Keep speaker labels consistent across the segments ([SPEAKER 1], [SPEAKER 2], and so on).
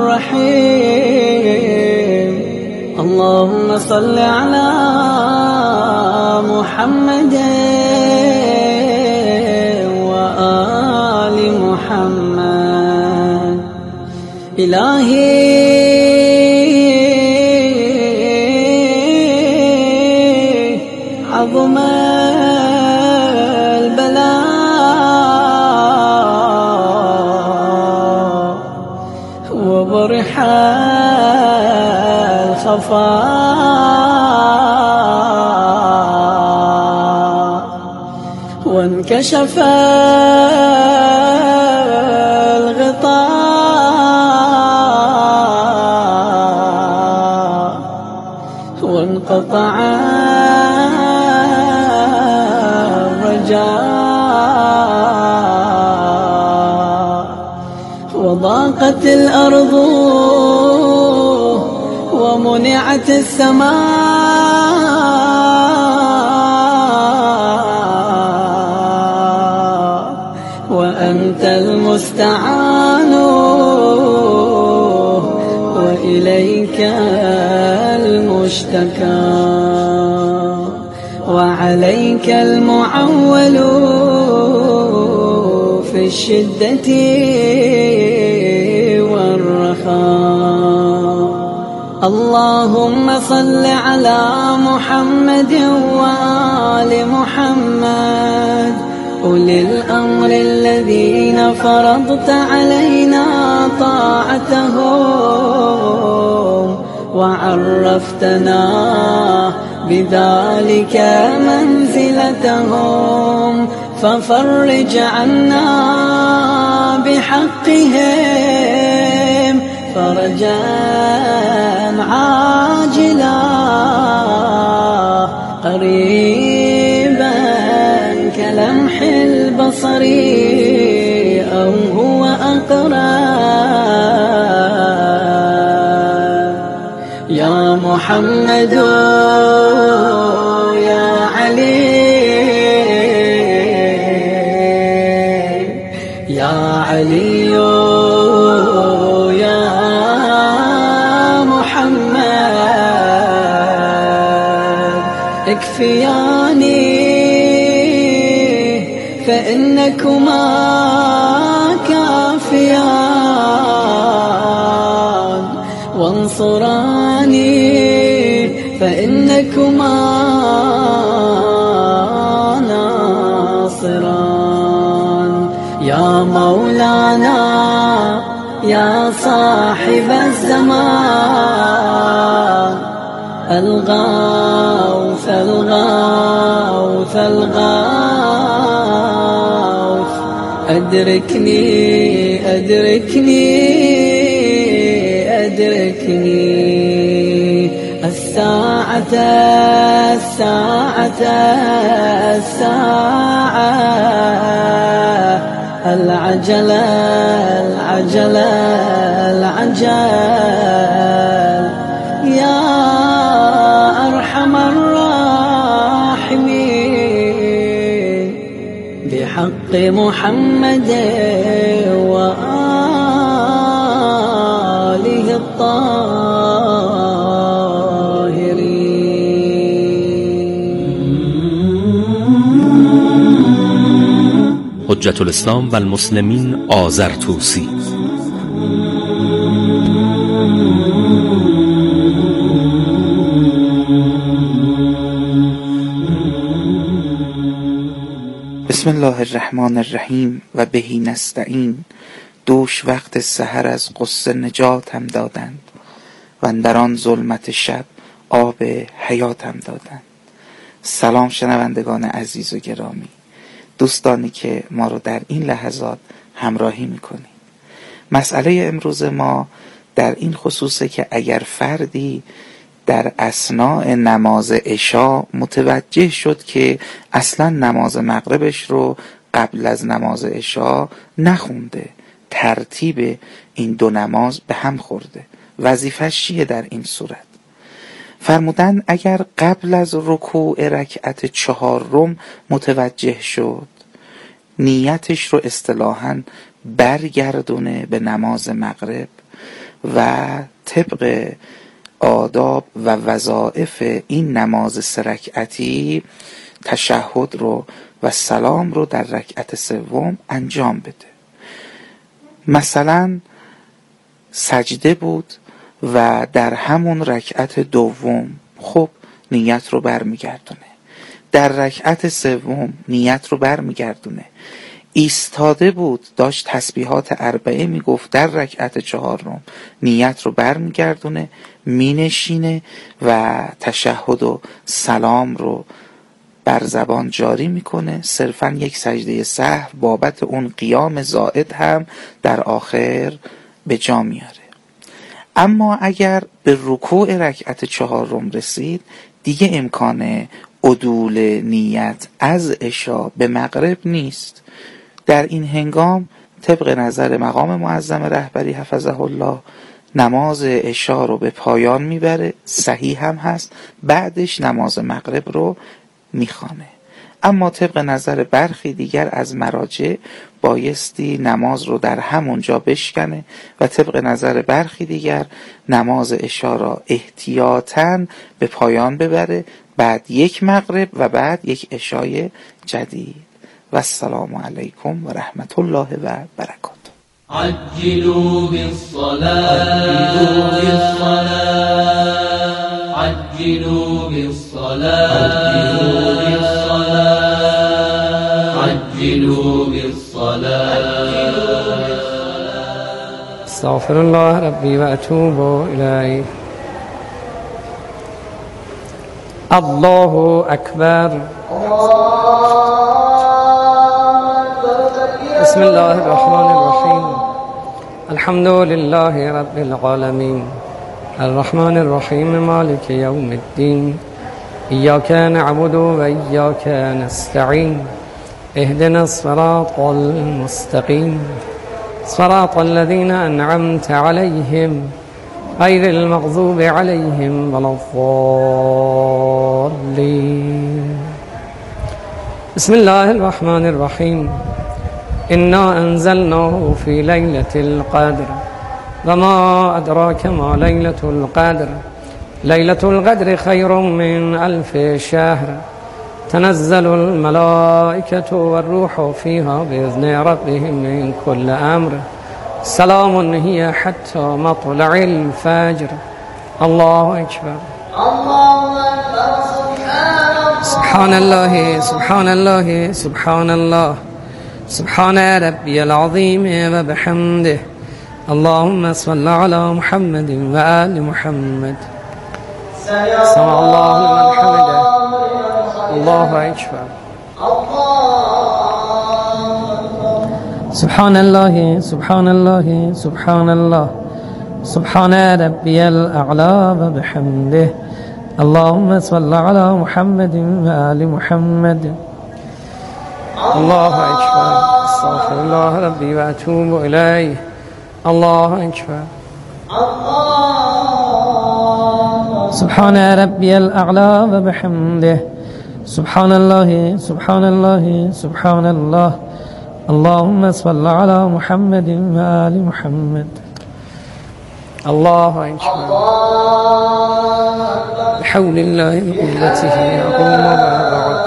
[SPEAKER 1] الرحيم. اللهم صل على محمد وآل محمد. إلهي عظم البلاء وبرح الخفاء وانكشف الغطاء وانقطع الرجاء وضاقت الأرض ومنعت السماء وأنت المستعان وإليك المشتكى وعليك المعول في الشدة والرخاء. اللهم صل على محمد وآل محمد أولي الأمر الذين فرضت علينا طاعتهم وعرفتنا بذلك منزلتهم، ففرج عنا بحقهم فرجا عاجلا قريبا كلمح البصر أو هو أقرب. يا محمد يا علي يا علي يا محمد اكفياني فإنكما كافيان وانصراني فإنكما ناصران. يا مولانا يا صاحب الزمان الغوث الغوث الغوث أدركني أدركني أدركني الساعة الساعة الساعة العجلة العجلة العجل. يا أرحم الراحمين بحق محمد وآله الطاهرين.
[SPEAKER 2] حجة الاسلام و المسلمین آذرتوسی.
[SPEAKER 3] بسم الله الرحمن الرحیم و بهی نستعین. دوش وقت سحر از غصه نجاتم دادند و در آن ظلمت شب آب حیاتم دادند. سلام شنوندگان عزیز و گرامی، دوستانی که ما رو در این لحظات همراهی میکنید. مسئله امروز ما در این خصوصه که اگر فردی در اثناء نماز عشا متوجه شد که اصلا نماز مغربش رو قبل از نماز عشا نخونده، ترتیب این دو نماز به هم خورده، وظیفه‌اش چیه در این صورت؟ فرمودن اگر قبل از رکوع رکعت 4 متوجه شد، نیتش رو اصطلاحاً برگردونه به نماز مغرب و طبق آداب و وظایف این نماز 3 رکعتی تشهد رو و سلام رو در رکعت سوم انجام بده. مثلا سجده بود و در همون رکعت دوم خب نیت رو برمیگردونه، در رکعت سوم نیت رو برمیگردونه، ایستاده بود داشت تسبیحات 4 میگفت، در رکعت 4 نیت رو برمیگردونه، مینشینه و تشهد و سلام رو بر زبان جاری میکنه، صرفا یک سجده سهو بابت اون قیام زائد هم در آخر به جا میاره. اما اگر به رکوع رکعت 4 رسید دیگه امکان عدول نیت از عشا به مغرب نیست. در این هنگام طبق نظر مقام معظم رهبری حفظه الله نماز عشا رو به پایان میبره، صحیح هم هست، بعدش نماز مغرب رو میخوانه. اما طبق نظر برخی دیگر از مراجع بایستی نماز رو در همونجا بشکنه و طبق نظر برخی دیگر نماز عشا را احتیاطاً به پایان ببره، بعد یک مغرب و بعد یک عشای جدید. و السلام علیکم و رحمت الله و برکاته.
[SPEAKER 1] عجلوا بالصلاة عجلوا بالصلاة عجلوا بالصلاة.
[SPEAKER 4] استغفر الله ربي وأتوب إليه. الله أكبر. بسم الله الرحمن الرحيم. الحمد لله رب العالمين الرحمن الرحيم مالك يوم الدين إياك نعبد وإياك نستعين اهدنا الصراط المستقيم صراط الذين أنعمت عليهم غير المغضوب عليهم ولا الضالين. بسم الله الرحمن الرحيم. إنا أنزلناه في ليلة القدر وما أدراك ما ليلة القدر ليلة القدر خير من 1000 شهر تنزل الملائكة والروح فيها بإذن ربهم من كل أمر سلام هي حتى مطلع الفجر. الله أكبر. سبحان الله سبحان الله سبحان الله سبحان ربي العظيم وبحمده. اللهم صل على محمد وآل محمد. سمع الله لمن حمده. الله أكبر. سبحان الله سبحان الله سبحان الله سبحان ربي الأعلى وبحمده. اللهم صل على محمد وآل محمد. الله أكبر. استغفر الله ربي وأتوب إليه. الله أكبر. سبحان ربي الأعلى وبحمده. سبحان الله سبحان الله سبحان الله. اللهم صل على محمد وآل محمد. الله أكبر. بحول الله وقوته أقوم وأبعد.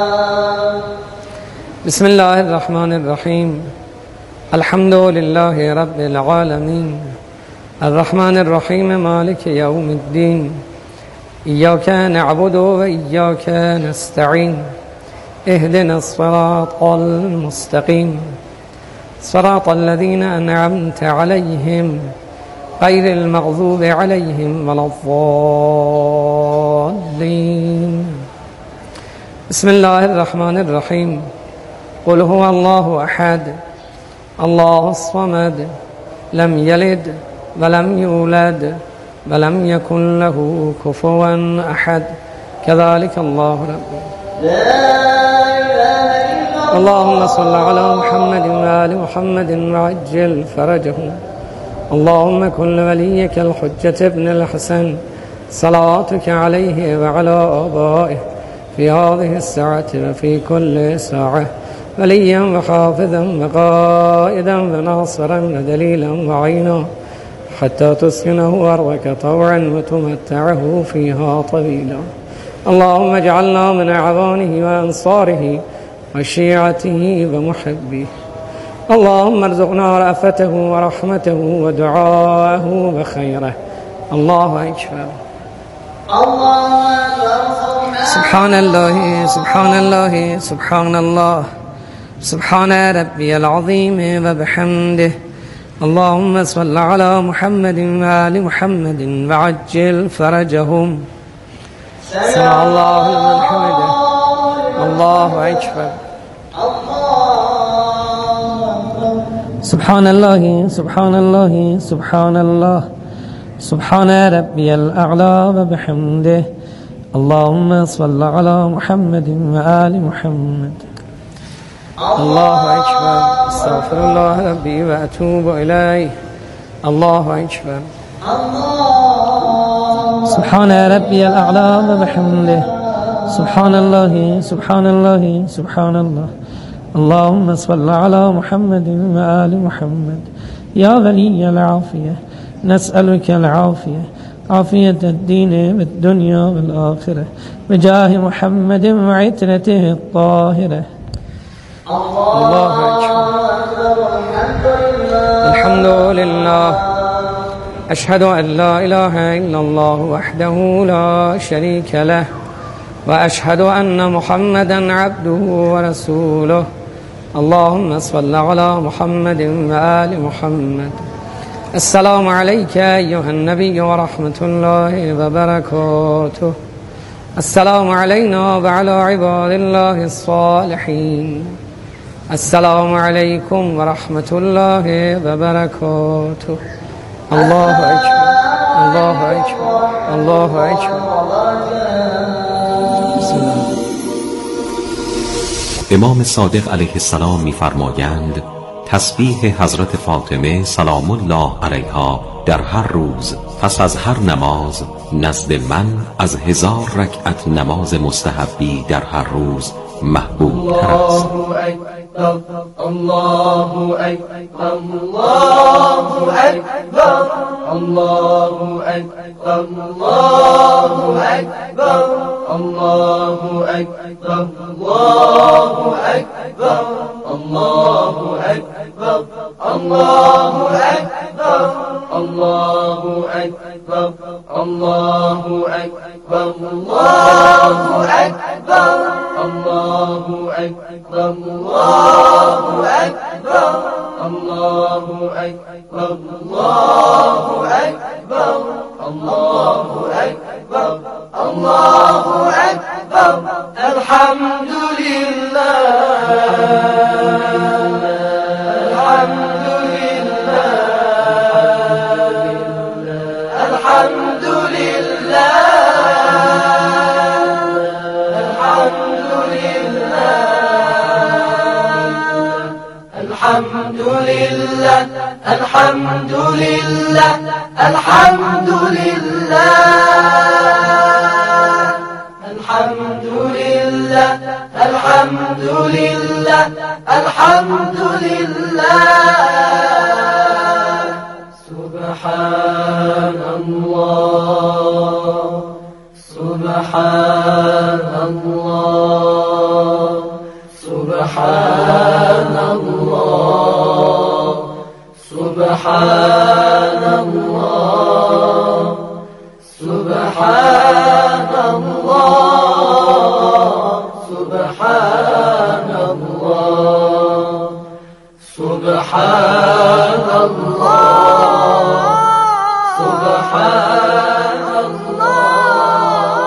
[SPEAKER 4] بسم الله الرحمن الرحيم. الحمد لله رب العالمين الرحمن الرحيم مالك يوم الدين إياك نعبد وإياك نستعين اهدنا الصراط المستقيم صراط الذين أنعمت عليهم غير المغضوب عليهم ولا الضالين. بسم الله الرحمن الرحيم. قل هو الله أحد الله الصمد لم يلد ولم يولد ولم يكن له كفوا أحد. كذلك الله ربي. اللهم صل على محمد وآل محمد وعجل فرجهم. اللهم كن وليك الحجة ابن الحسن صلاتك عليه وعلى آبائه في هذه الساعة وفي كل ساعة وليا وحافظا وقائدا وناصرا ودليلا وعينا حتى تسكنه أرضك طوعا وتمتعه فيها طويلا. اللهم اجعلنا من أعوانه وأنصاره وشيعته ومحبيه. اللهم ارزقنا رأفته ورحمته ودعاءه وخيره. الله أكبر. سبحان الله سبحان الله سبحان الله سبحان ربي العظيم وبحمده. اللهم صل على محمد وآل محمد وعجل فرجهم. سمع الله لمن حمده. الله أكبر. سبحان الله سبحان الله سبحان الله سبحان ربي الأعلى وبحمده. اللهم صل على محمد وآل محمد. الله أكبر. استغفر الله ربي وأتوب إليه. الله أكبر. سبحان ربي الأعلى وبحمده. سبحان الله سبحان الله سبحان الله. اللهم صل على محمد وآل محمد. يا ولي العافية نسألك العافية، عافية الدين والدنيا والآخرة، بجاه محمد وعترته الطاهرة. الله أكبر. الحمد لله. أشهد أن لا إله إلا الله وحده لا شريك له، وأشهد أن محمدا عبده ورسوله. اللهم صل على محمد وآل محمد. السلام عليك أيها النبي ورحمة الله وبركاته. السلام علينا وعلى عباد الله الصالحين. السلام عليكم ورحمة الله وبركاته. الله أكبر. الله أكبر. الله أكبر.
[SPEAKER 2] امام صادق علیه السلام می‌فرمایند تسبیح حضرت فاطمه سلام الله علیها در هر روز پس از هر نماز نزد من از 1000 رکعت نماز مستحبی در هر روز محبوب تر است.
[SPEAKER 1] الله أكبر الله أكبر الله أكبر الله أكبر الله أكبر الله أكبر الله أكبر الله أكبر الله أكبر الله أكبر الله أكبر الله أكبر الله أكبر الله أكبر الله أكبر الله أكبر الله أكبر. الحمد لله الحمد لله الحمد لله الحمد لله الحمد لله الحمد لله الحمد لله الحمد لله الحمد لله الحمد لله. سبحان الله سبحان الله سبحان الله سبحان الله سبحان الله سبحان الله سبحان الله سبحان الله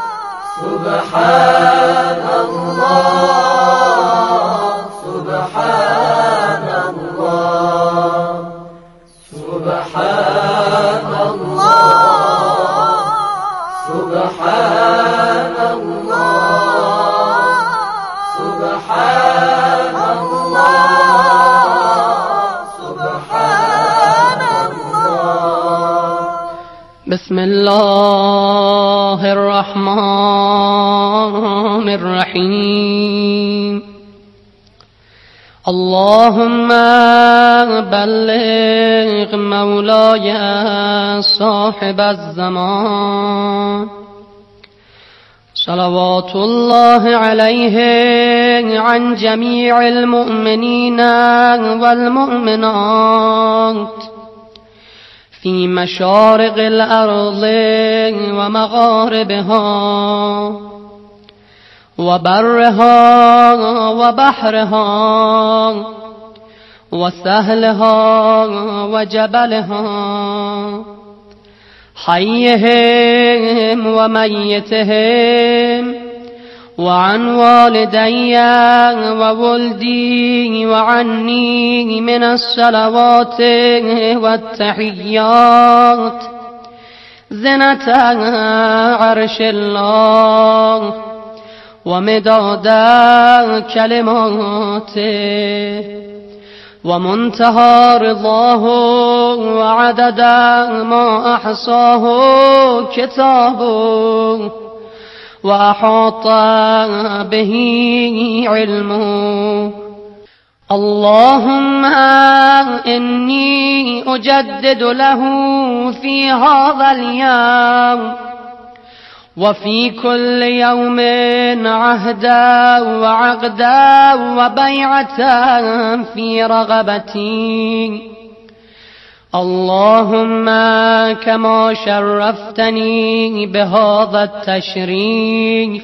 [SPEAKER 1] سبحان الله سبحان الله سبحان الله سبحان الله سبحان الله سبحان الله. بسم الله الرحمن الرحيم. اللهم بلغ مولاي صاحب الزمان صلوات الله عليه عن جميع المؤمنين والمؤمنات في مشارق الأرض ومغاربها وبرها وبحرها وسهلها وجبلها حيهم وميتهم وعن والدي وولدي وعني من الصلوات والتحيات زنة عرش الله ومداد كلماته ومنتهى رضاه وعدد ما أحصاه كتابه وأحاط به علمه. اللهم إني أجدد له في هذا اليوم وفي كل يوم عهدا وعقدا وبيعة في رغبتي. اللهم كما شرفتني بهذا التشريف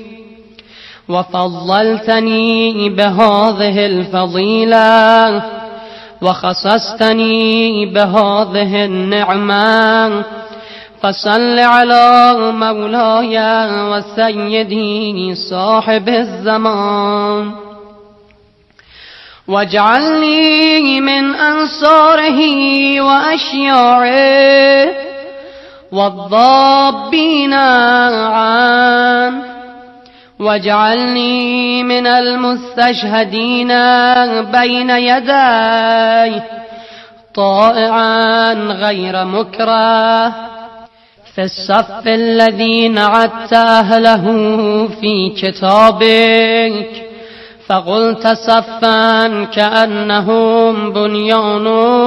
[SPEAKER 1] وفضلتني بهذه الفضيلة وخصصتني بهذه النعمة فصل على مولاي وسيدي صاحب الزمان واجعلني من أنصاره وأشياعه والضابين عنه واجعلني من المستشهدين بين يديه طائعا غير مكره في الصف الذي نعدت أهله في كتابك فقلت صفا كأنهم بنيان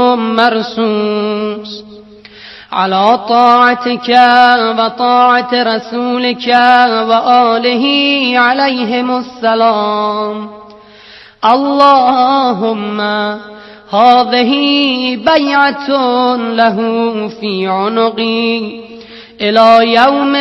[SPEAKER 1] مرصوص على طاعتك وطاعة رسولك وآله عليهم السلام. اللهم هذه بيعة له في عنقي إلى يوم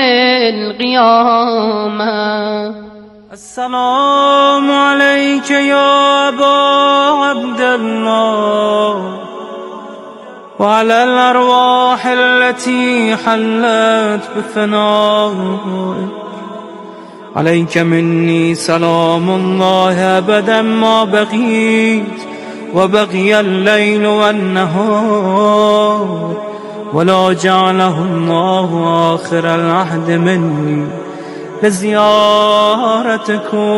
[SPEAKER 1] القيامة.
[SPEAKER 5] السلام عليك يا أبا عبد الله وعلى الأرواح التي حلت بفنائك. عليك مني سلام الله أبدا ما بقيت وبقي الليل والنهار ولا جعله الله آخر العهد مني لزيارتكم.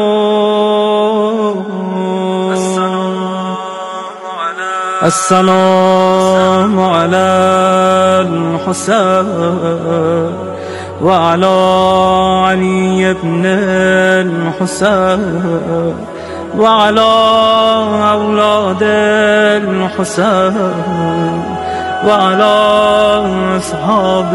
[SPEAKER 5] السلام على الحسين وعلى علي بن الحسين وعلى أولاد الحسين وعلى أصحاب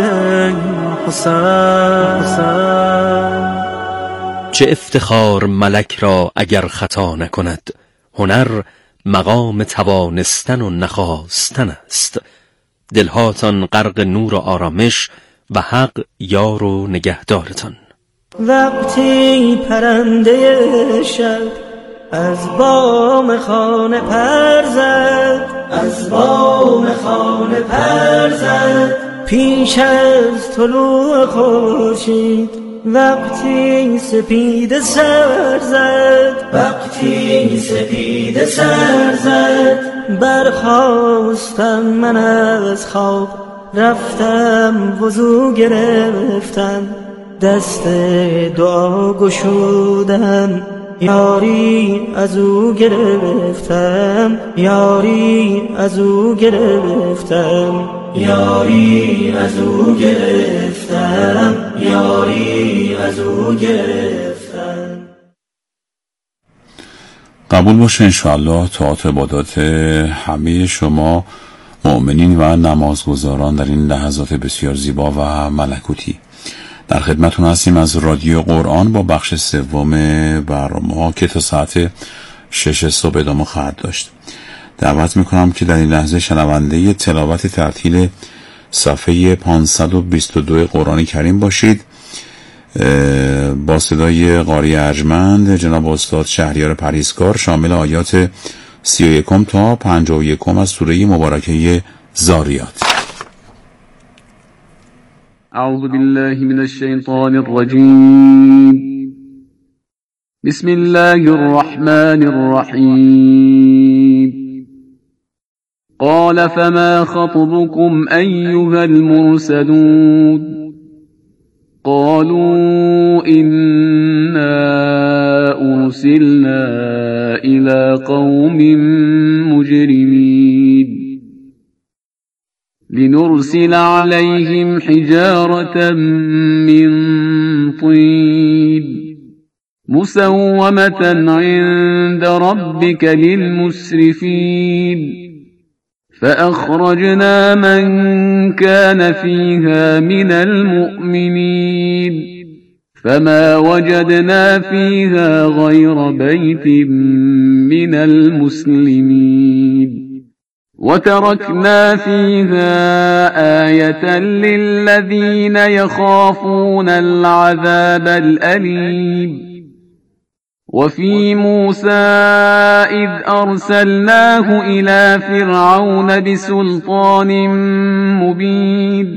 [SPEAKER 5] الحسين.
[SPEAKER 2] چه افتخار ملک را اگر خطا نکند، هنر مقام توانستن و نخواستن است. دلهاتان غرق نور و آرامش و حق یار و نگهدارتان.
[SPEAKER 5] وقتی پرنده شب از بام خانه پر زد، از بام خانه پر زد، پیش از طلوع خورشید وقتی سپید سر زد، وقتی سپید سر زد، برخاستم من از خواب، رفتم وضو گرفتم، دست دعا گشودم، یاری از او گرفتم، یاری از او گرفتم، یاری از او گرفتم، یاری از او گرفتم.
[SPEAKER 6] قبول قبول باشه انشاءالله طاعت و عبادات همه شما مؤمنین و نمازگزاران در این لحظات بسیار زیبا و ملکوتی. در خدمتون هستیم از رادیو قرآن با بخش سوم برنامه که تا ساعت 6 صبح ادامه خواهد داشت. دعوت میکنم که در این لحظه شنونده تلاوت ترتیل صفحه 522 قرآن کریم باشید با صدای قاری ارجمند جناب استاد شهریار پریزکار، شامل آیات 31 تا 51 از سوره مبارکه ذاریات.
[SPEAKER 7] اعوذ بالله من الشیطان الرجیم. بسم الله الرحمن الرحیم. قال فما خطبكم أيها المرسلون قالوا إنا أرسلنا إلى قوم مجرمين لنرسل عليهم حجارة من طين مسومة عند ربك للمسرفين فأخرجنا من كان فيها من المؤمنين فما وجدنا فيها غير بيت من المسلمين وتركنا فيها آية للذين يخافون العذاب الأليم وفي موسى إذ أرسلناه إلى فرعون بسلطان مبين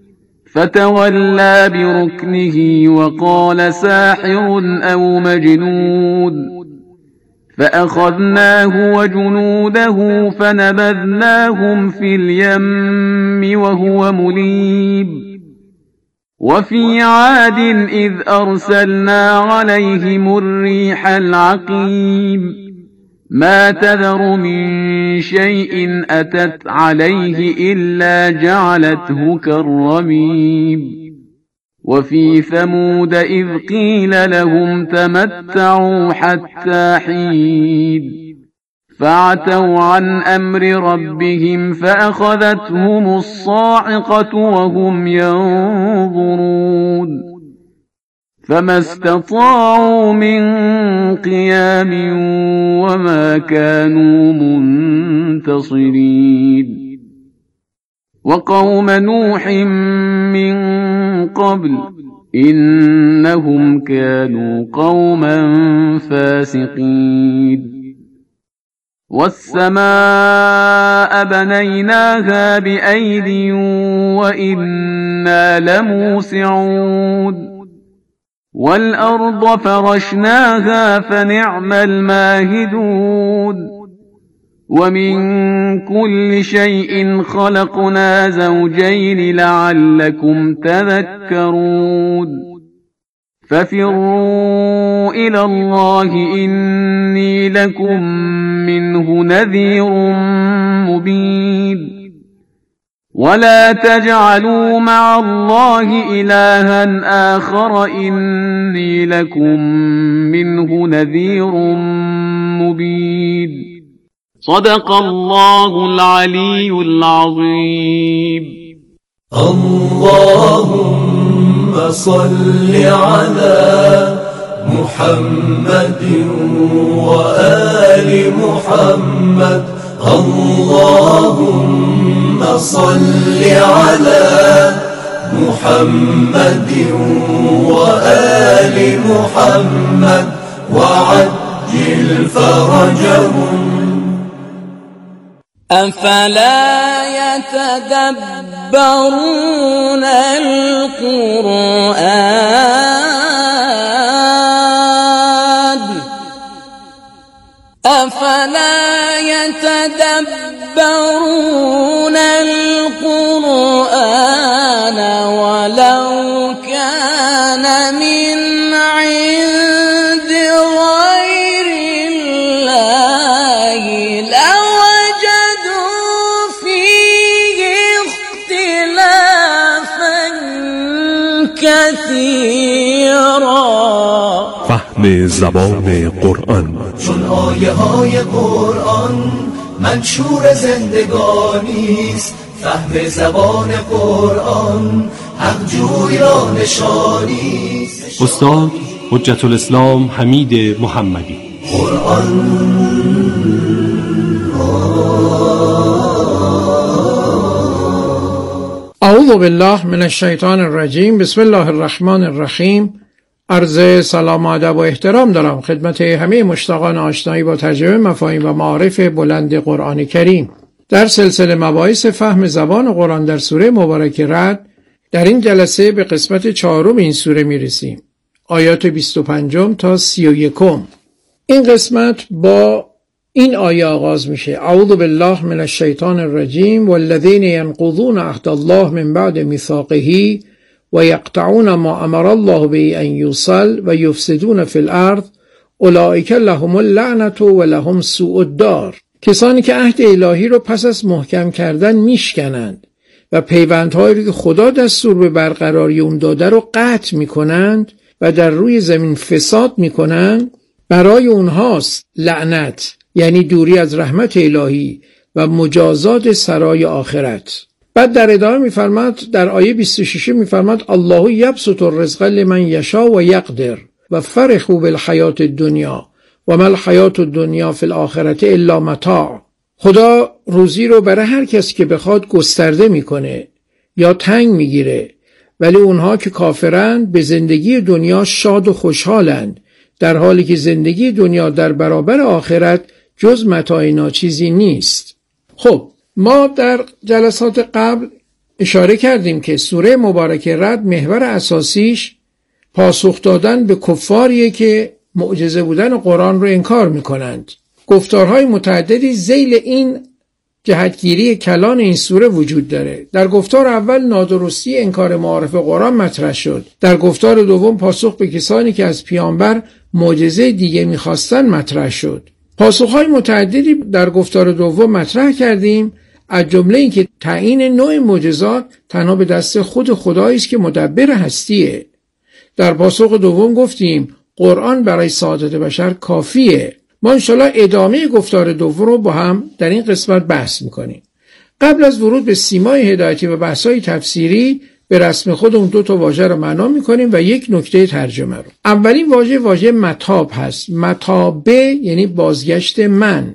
[SPEAKER 7] فتولى بركنه وقال ساحر أو مجنون فأخذناه وجنوده فنبذناهم في اليم وهو مليم وفي عاد إذ أرسلنا عليهم الريح العقيم ما تذر من شيء أتت عليه إلا جعلته كالرميم وفي ثمود إذ قيل لهم تمتعوا حتى حين فعتوا عن أمر ربهم فأخذتهم الصاعقة وهم ينظرون فما استطاعوا من قيام وما كانوا منتصرين وقوم نوح من قبل إنهم كانوا قوما فاسقين والسماء بنيناها بأيد وإنا لموسعون والأرض فرشناها فنعم الماهدون ومن كل شيء خلقنا زوجين لعلكم تذكرون ففروا إلى الله إني لكم منه نذير مبين ولا تجعلوا مع الله إلها آخر إني لكم منه نذير مبين صدق الله العلي العظيم.
[SPEAKER 5] اللهم صل على محمد وآل محمد. اللهم صل على محمد وآل محمد وعجل فرجهم.
[SPEAKER 8] أفلا يتدبرون القرآن أفلا يتدبرون القرآن ولو كان من عند غير الله لوجدوا فيه اختلافا كثيرا.
[SPEAKER 9] فهم زبان قرآن.
[SPEAKER 5] چون آیه های قرآن منشور زندگانیست، فهم زبان قرآن حق جوی را نشانیست.
[SPEAKER 9] استاد حجت الاسلام حمید محمدی.
[SPEAKER 5] قرآن
[SPEAKER 4] اعوذ بالله من الشیطان الرجیم. بسم الله الرحمن الرحیم. عرض سلام و ادب و احترام دارم خدمت همه مشتاقان آشنایی با ترجمه مفاهیم و معارف بلند قرآن کریم. در سلسله مباحث فهم زبان قرآن در سوره مبارک رعد، در این جلسه به قسمت 4 این سوره میرسیم، آیات 25 تا 31. این قسمت با این آیه آغاز میشه: اعوذ بالله من الشیطان الرجیم والذین ینقضون عهد الله من بعد میثاقه و یقطعون ما امر الله به ان یوصل و یفسدون فی الارض اولئک لهم اللعنة و لهم سوء الدار. کسانی که عهد الهی رو پس از محکم کردن میشکنند و پیوندهایی که خدا دستور به برقراری اون داده رو قطع میکنند و در روی زمین فساد میکنند، برای اونهاست لعنت، یعنی دوری از رحمت الهی و مجازات سرای آخرت. بعد در ادامه میفرماد، در آیه 26 میفرماد: الله یبسط الرزق لمن یشاء و یقدر و فرحوا بالحیات الدنیا و ما الحیات الدنیا فی الاخرة الا متاع. خدا روزی رو برای هر کس که بخواد گسترده میکنه یا تنگ میگیره، ولی اونها که کافرند به زندگی دنیا شاد و خوشحالند، در حالی که زندگی دنیا در برابر آخرت جز متاع ناچیزی نیست. خب ما در جلسات قبل اشاره کردیم که سوره مبارک رعد محور اساسیش پاسخ دادن به کفاریه که معجزه بودن قرآن رو انکار میکنند. گفتارهای متعددی ذیل این جهتگیری کلان این سوره وجود داره. در گفتار اول نادرستی انکار معارف قرآن مطرح شد. در گفتار دوم پاسخ به کسانی که از پیامبر معجزه دیگه میخواستن مطرح شد. پاسخهای متعددی در گفتار دوم مطرح کردیم، از جمله این که تعیین نوع معجزات تنها به دست خود خدایی است که مدبر هستیه. در پاسخ دوم گفتیم قرآن برای سعادت بشر کافیه. ما انشالله ادامه گفتار دوم رو با هم در این قسمت بحث میکنیم. قبل از ورود به سیمای هدایتی و بحث‌های تفسیری، به رسم خودمون 2 واژه رو معنا میکنیم و یک نکته ترجمه رو. اولین واژه متاب هست. متابه یعنی بازگشت من.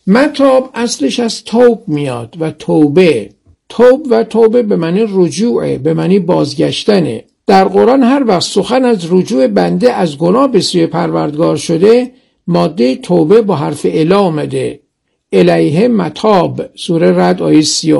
[SPEAKER 4] متاب اصلش از توب میاد و توبه. توب و توبه به معنی رجوعه، به معنی بازگشتنه. در قرآن هر وقت سخن از رجوع بنده از گناه به سوی پروردگار شده، ماده توبه با حرف اله آمده. الیه متاب، سوره رعد آیه 30.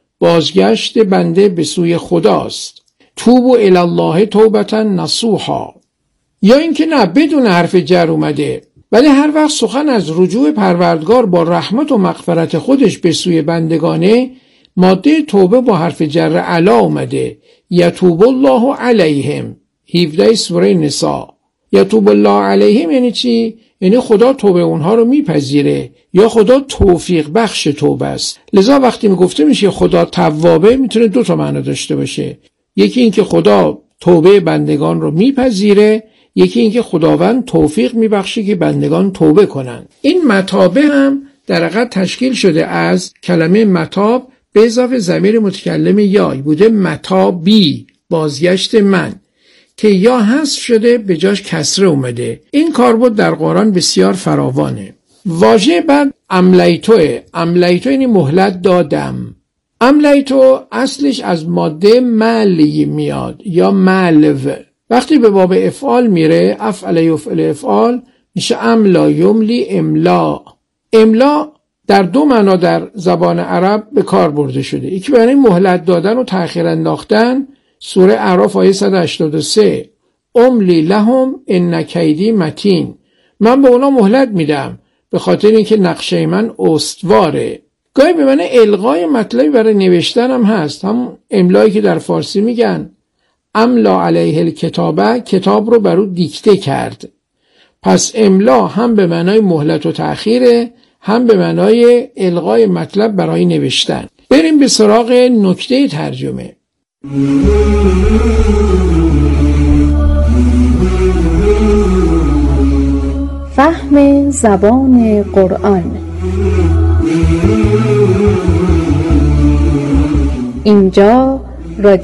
[SPEAKER 4] بازگشت بنده به سوی خداست. توبوا الی الله توبة نصوحا. یا اینکه نه، بدون حرف جر اومده، ولی هر وقت سخن از رجوع پروردگار با رحمت و مغفرت خودش به سوی بندگانه، ماده توبه با حرف جر علا اومده. یتوب الله علیهم، 17 سوره نساء. یتوب الله علیهم یعنی چی؟ یعنی خدا توبه اونها رو میپذیره، یا خدا توفیق بخش توبه است. لذا وقتی میگفته میشه خدا توابه، میتونه 2 معنا داشته باشه. یکی این که خدا توبه بندگان رو میپذیره، یکی این که خداوند توفیق میبخشه که بندگان توبه کنن. این متابه هم در حقیقت تشکیل شده از کلمه متاب به اضافه ضمیر متکلم یای بوده، متابی، بازگشت من، که یا حذف شده به جاش کسره اومده. این کاربرد در قرآن بسیار فراوانه. واژه بعد املیتوه. املیتو یعنی مهلت دادم. املیتو اصلش از ماده ملی میاد یا ملو. وقتی به باب افعال میره، افعل یفعل افعال، میشه املا یملی املا. املا در 2 معنا در زبان عرب به کار برده شده. یکی به معنی مهلت دادن و تأخیر انداختن، سوره اعراف آیه 183. املی لهم ان کیدی متین. من به اونا مهلت میدم به خاطر اینکه نقشه من استواره. گاهی به معنی الغای مطلبی برای نوشتن هم هست، هم املایی که در فارسی میگن املا علیه الکتابه، کتاب رو برو دیکته کرد. پس املا هم به معنای مهلت و تأخیره، هم به معنای الغای مطلب برای نوشتن. بریم به سراغ نکته ترجمه.
[SPEAKER 10] فهم زبان قرآن. اینجا